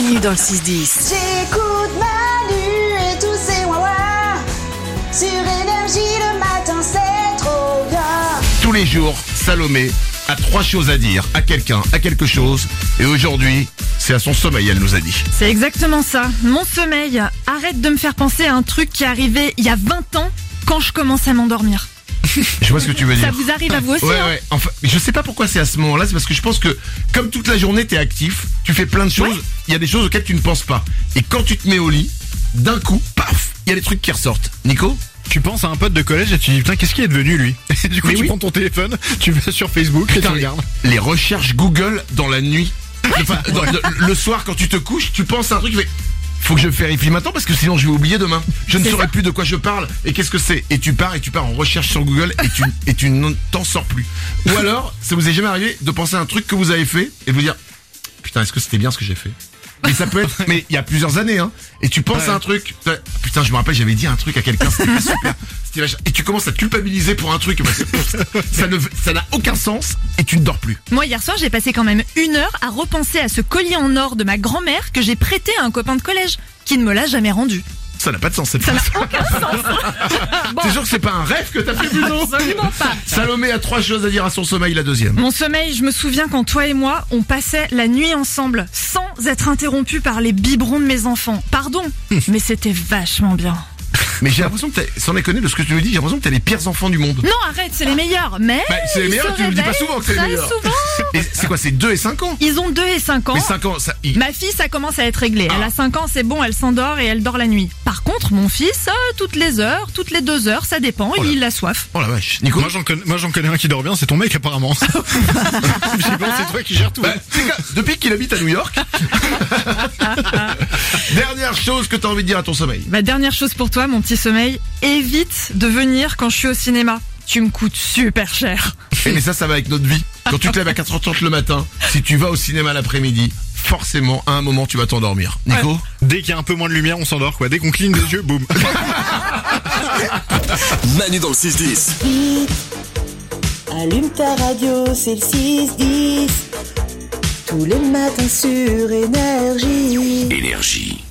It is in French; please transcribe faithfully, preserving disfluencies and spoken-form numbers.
Manu dans le six dix. J'écoute Manu et tous ses ouin-ouin. Sur Énergie le matin, c'est trop bien. Tous les jours, Salomé a trois choses à dire à quelqu'un, à quelque chose. Et aujourd'hui, c'est à son sommeil, elle nous a dit. C'est exactement ça. Mon sommeil, arrête de me faire penser à un truc qui est arrivé il y a vingt ans quand je commence à m'endormir. Je vois ce que tu veux dire. Ça vous arrive à vous aussi, Ouais, hein ouais. Enfin, je sais pas pourquoi c'est à ce moment-là. C'est parce que je pense que, comme toute la journée, t'es actif, tu fais plein de choses. Il Ouais. y a des choses auxquelles tu ne penses pas. Et quand tu te mets au lit, d'un coup, paf, il y a des trucs qui ressortent. Nico? Tu penses à un pote de collège et tu dis putain, qu'est-ce qui est devenu lui? Et du coup, Mais tu oui. prends ton téléphone, tu vas sur Facebook et Putain, tu les, regardes. les recherches Google dans la nuit. Enfin, dans- le, le soir, quand tu te couches, tu penses à un truc, tu fais, faut que je vérifie maintenant parce que sinon je vais oublier demain. Je ne C'est saurai ça. plus de quoi je parle et qu'est-ce que c'est. Et tu pars et tu pars en recherche sur Google et tu et tu ne t'en sors plus. Ou alors, ça vous est jamais arrivé de penser à un truc que vous avez fait et vous dire putain, est-ce que c'était bien ce que j'ai fait? Mais ça peut être, mais il y a plusieurs années, hein. Et tu penses Ouais. à un truc, putain, je me rappelle, j'avais dit un truc à quelqu'un, c'était pas super. C'était vachement- Et tu commences à te culpabiliser pour un truc, parce que ça ne, ça n'a aucun sens et tu ne dors plus. Moi, hier soir, j'ai passé quand même une heure à repenser à ce collier en or de ma grand-mère que j'ai prêté à un copain de collège, qui ne me l'a jamais rendu. Ça n'a pas de sens, cette Ça n'a phrase. aucun sens. Bon, T'es sûr que c'est pas un rêve que t'as fait plus tôt? absolument pas. Salomé a trois choses à dire à son sommeil, la deuxième. Mon sommeil, je me souviens quand toi et moi, on passait la nuit ensemble, sans être interrompus par les biberons de mes enfants. Pardon, mais c'était vachement bien. Mais j'ai l'impression que t'as, sans déconner de ce que tu me dis, j'ai l'impression que t'as les pires enfants du monde. Non, arrête, c'est les meilleurs. Mais Bah, c'est les ils meilleurs, se tu me dis pas réveillent souvent que c'est les très meilleurs. souvent. Et c'est quoi, c'est deux et cinq ans? Ils ont deux et cinq ans. Mais cinq ans, ça, il- Ma fille, ça commence à être réglé. Elle Ah. a cinq ans, c'est bon, elle s'endort et elle dort la nuit. Par contre, mon fils, euh, toutes les heures, toutes les deux heures, ça dépend, Oh là. il a soif. oh la vache. Nico? Moi j'en connais, moi j'en connais un qui dort bien, c'est ton mec apparemment. Je sais pas, c'est toi qui gères tout. Bah, c'est quoi, depuis qu'il habite à New York. Dernière chose que t'as envie de dire à ton sommeil. Ma dernière chose pour toi, mon petit sommeil, évite de venir quand je suis au cinéma. Tu me coûtes super cher. Eh, mais ça, ça va avec notre vie. Quand tu te lèves à quatre heures trente le matin, si tu vas au cinéma l'après-midi, forcément, à un moment, tu vas t'endormir. Nico? Dès qu'il y a un peu moins de lumière, on s'endort quoi. Dès qu'on cligne des yeux, boum. Manu dans le six dix. Allume ta radio, c'est le six dix. Tous les matins sur Énergie. Énergie.